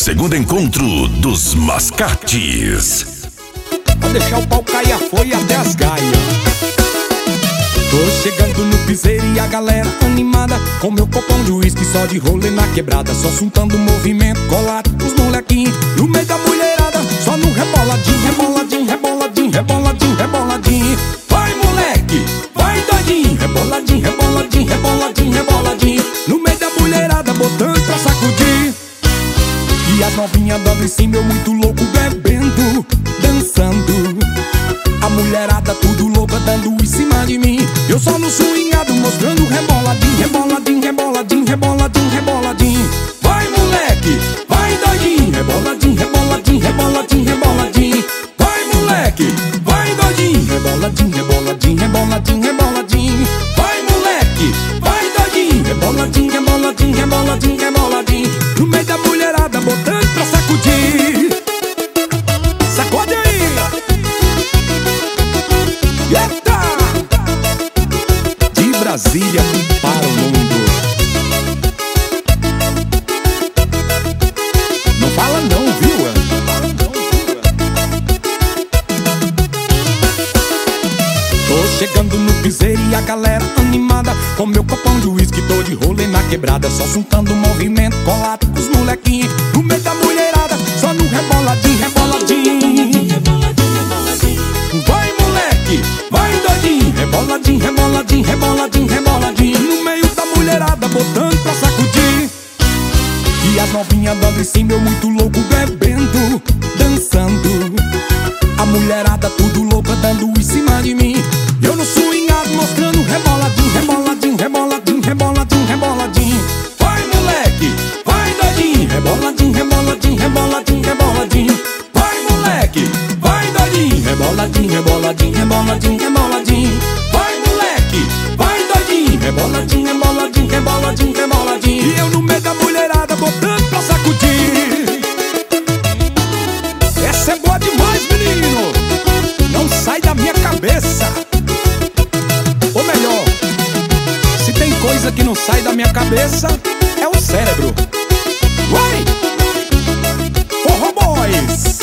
segundo encontro dos Mascates. Vou deixar o pau cair a folha até as gaias. Tô chegando no piseiro e a galera animada, com meu copão de uísque só de rolê na quebrada. Só juntando movimento, colado os molequinhos no meio da mulherada, só no reboladinho, reboladinho, reboladinho, reboladinho, reboladinho. Vai moleque, vai doidinho, reboladinho, reboladinho, reboladinho, reboladinho, no meio da mulherada botando pra sacudir. E as novinhas dando em cima, eu muito louco bebendo, dançando. A mulherada tudo louca dando em cima de mim, eu só no swingado mostrando reboladinho, reboladinho, reboladinho, reboladinho, reboladinho. Vai moleque, vai doidinho, reboladinho, reboladinho, reboladinho, reboladinho. Vai moleque, vai doidinho, reboladinho, reboladinho, reboladinho, reboladinho. Vai moleque, vai doidinho, reboladinho, reboladinho, reboladinho, reboladinho, no meio da mulherada botando pra sacudir. Sacode aí! Eita! De Brasília para o mundo. Não fala não, viu? Tô chegando no piseiro e a galera animada, com meu copão de uísque, tô de rolê na quebrada, só juntando movimento, colado com os molequinhos no meio da mulherada, só no reboladinho, reboladinho. Vai moleque, vai doidinho, reboladinho, reboladinho, reboladinho, reboladinho, no meio da mulherada botando pra sacudir. E as novinhas dando em cima, eu muito louco bebendo, dançando. A mulherada tudo louca dando em cima de mim, eu no swingado mostrando reboladinho, reboladinho, reboladinho, reboladinho, reboladinho. Vai moleque, vai doidinho, reboladinho, reboladinho, reboladinho, reboladinho. Vai moleque, vai doidinho, reboladinho, reboladinho, reboladinho, reboladinho. Vai moleque, vai doidinho, reboladinho, reboladinho, reboladinho, reboladinho. E eu no meio da mulherada botando pra sacudir. Essa é boa demais, menino, não sai da minha cabeça. Ou melhor, se tem coisa que não sai da minha cabeça, é o cérebro. Vai! Forró Boys!